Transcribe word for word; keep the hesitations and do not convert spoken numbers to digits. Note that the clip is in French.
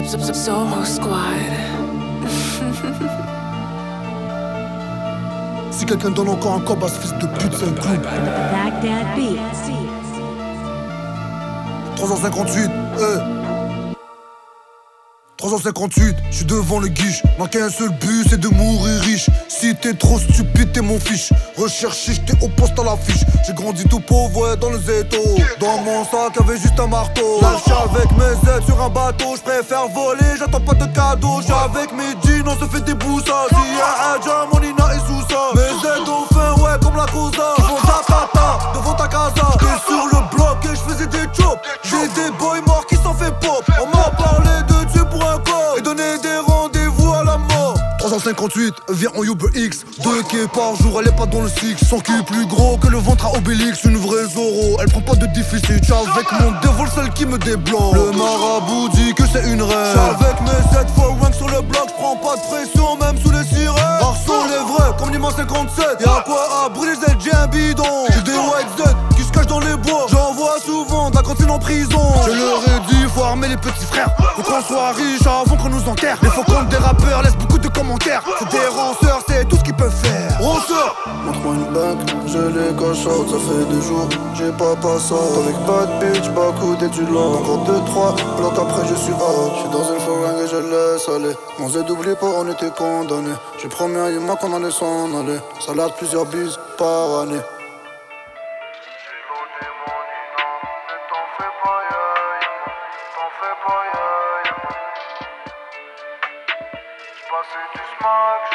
Soho Squad. Si quelqu'un donne encore un cob à ce fils de pute, c'est un clou. Baghdad Beats. trois cent cinquante-huit, eh trois cent cinquante-huit, je suis devant le guiche. N'a qu'un seul but, c'est de mourir riche. Si t'es trop stupide, t'es mon fiche. Recherché, j'étais au poste à l'affiche. J'ai grandi tout pauvre, ouais, dans le zéto. Dans mon sac, y'avait juste un marteau. Là, j'suis avec mes aides sur un bateau. J'préfère voler, j'attends pas de cadeaux. J'suis avec mes jeans, on se fait des boussas. Si y'a un jam, mon Ina est sous ça. Mes aides ont faim, ouais, comme la cosa. Ils font tatata devant ta casa. J'étais sur le bloc et j'faisais des chops. J'ai des boys morts qui s'en fait pop. On m'a parlé de Dieu pour un corps et donner des rendez-vous à la mort. trois cent cinquante-huit, viens en Uber X. Deux quais par jour, elle est pas dans le six. Son cul plus gros que le ventre à Obélix. Une vraie Zoro, elle prend pas de déficit. J'suis avec mon dévol, celle qui me débloque. Le marabout dit que c'est une reine. J'suis avec mes sept fois rank sur le bloc. J'prends pas de pression, même sous les sirènes. Garçon, les vrais, comme l'immense cinquante-sept. Y'a quoi à brûler, Z, j'ai un bidon. J'ai des white Z qui se cachent dans les bois. J'en vois souvent de la cantine en prison. Je leur ai dit, faut armer les petits frères. Faut qu'on soit riche avant qu'on nous enterre. Les faux comptes des rappeurs laissent beaucoup de commentaires. C'est des ranceurs, c'est tout ce qu'ils peuvent faire. Ranceurs, montre-moi une banque, je les cache out, ça fait des jours, j'ai pas passé. Avec bad bitch, back et du long. Encore deux, trois blocs après je suis out. J'suis dans une fourringue et je laisse aller. Mon Z oublie pas, on était condamnés. J'ai promis à Yuma qu'on allait s'en aller. Ça l'a plusieurs bises par année. J'passais du smack.